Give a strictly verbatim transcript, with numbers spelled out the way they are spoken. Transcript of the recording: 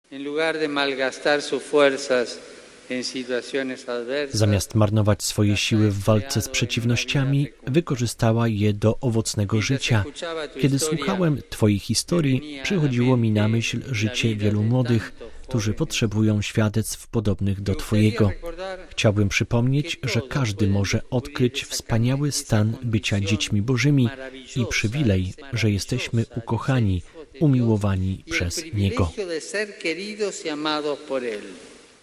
Zamiast marnować swoje siły w walce z przeciwnościami, wykorzystała je do owocnego życia. Kiedy słuchałem Twojej historii, przychodziło mi na myśl życie wielu młodych, którzy potrzebują świadectw podobnych do Twojego. Chciałbym przypomnieć, że każdy może odkryć wspaniały stan bycia dziećmi Bożymi i przywilej, że jesteśmy ukochani, umiłowani przez Niego.